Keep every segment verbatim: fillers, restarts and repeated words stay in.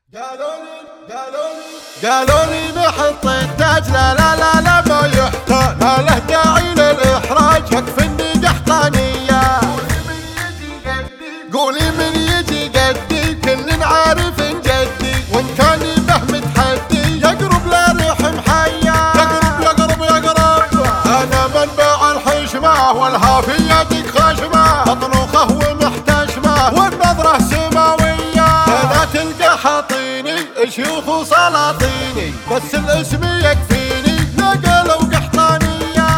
قالولي قالولي قالولي نحط التاج، لا لا لا لا ما يحتاج، ما له داعي للإحراج، يكفي إني قحطانية. قولي من يجي قدي، كل عارف جدي، وإن كان به متحدي يقرب لريح محيا. يقرب يقرب يقرب، أنا منبع الحشمة والهافية دق خشمة، مطنوخه ومحتشمة والنظرة سماوية. بنات القحاطيني شيوخ وسلاطيني، بس الاسم يكفيني نقلوا قحطانية.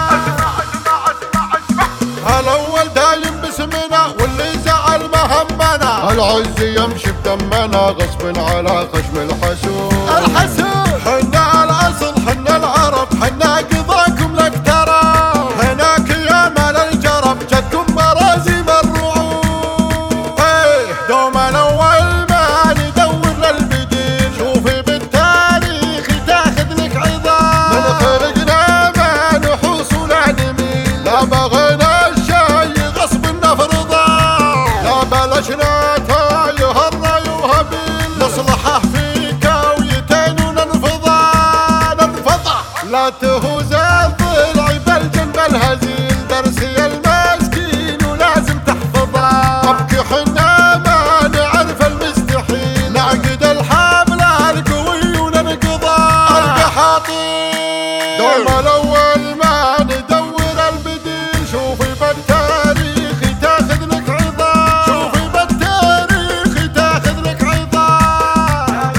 هالأول دايم باسمنا واللي زعل مهمنا، العز يمشي بدمنا غصب على خشم الحسود. الحسود حنا الأصل حنا العرب، حنا قضاكم لك ترى، هناك يا مال الجرب جدكم مرازي الرعود. ايه دوم الأول ما ندور للبديل، شوفي بالتاريخ تاخذ لك عظام. من خلقنا ما نحوس ولا نميل، لا بغينا الشي غصب نفرضه، لا بلشنا تايه الري وهبيل، نصلحه في كويتين وننفضه ننفضه. لا تهوز الضلع بالجنب الهزيل، درسي المسكين ولازم تحفظه. ابكي حنا ما نعرف المستحيل، نعقد الحبل القوي وننقضه. القحاطين دوم الاول ما ندور البديل، شوفي بالتاريخ تاخذ لك عظام، شوفي بالتاريخ تاخذ لك عظام.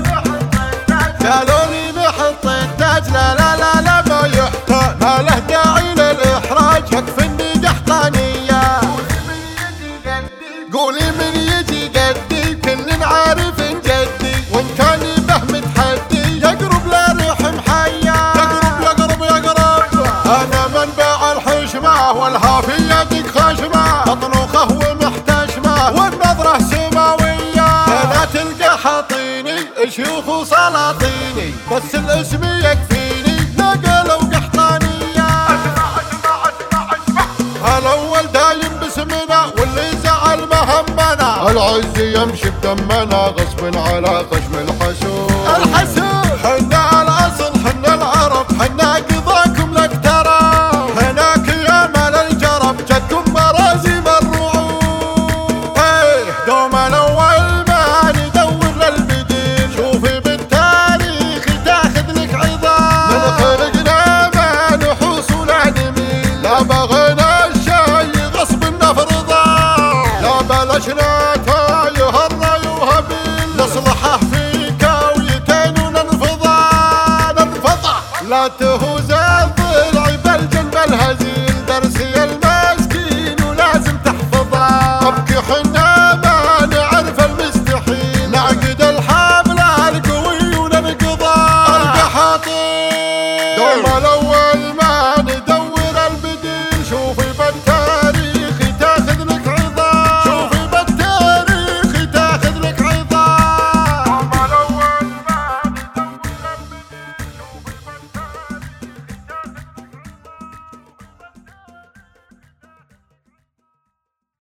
قالولي نحط التاج، لا لا لا لا ما يحتاج، ما له داعي للإحراج، يكفي إني قحطانية. قولي من يجي قدي، كل عارف جدي، وإن كان به متحدي يقرب لريح محيا. يقرب يقرب يقرب، أنا منبع الحشمة والهافية دق خشمة، مطنوخه ومحتشمة والنظرة سماوية. بنات القحاطيني شيوخ وسلاطيني، بس الاسم يكفيني نقلوا قحطانية. هالأول دايم باسمنا واللي زعل مهمنا، العز يمشي بدمنا غصب على خشم الحسود. الحسود حنا الأصل حنا العرب، حنا قضاكم لك ترى، هناك يا مال الجرب جدكم مرازي الرعود. ايه دوم الأول ما ندور للبديل، شوفي بالتاريخ تاخذ لك عظام. من خلقنا ما نحوس ولا نميل، لا بغينا الشي غصب نفرضه، لا بلشنا تايه الري وهبيل، نصلحه في كويتين وننفضه ننفضه. لا تهوز الضلع بالجنب الهزيل، درسي المسكين ولازم تحفظه. ابكي حنا ما نعرف المستحيل، نعقد الحبل القوي وننقضه. القحاطين دوم الاول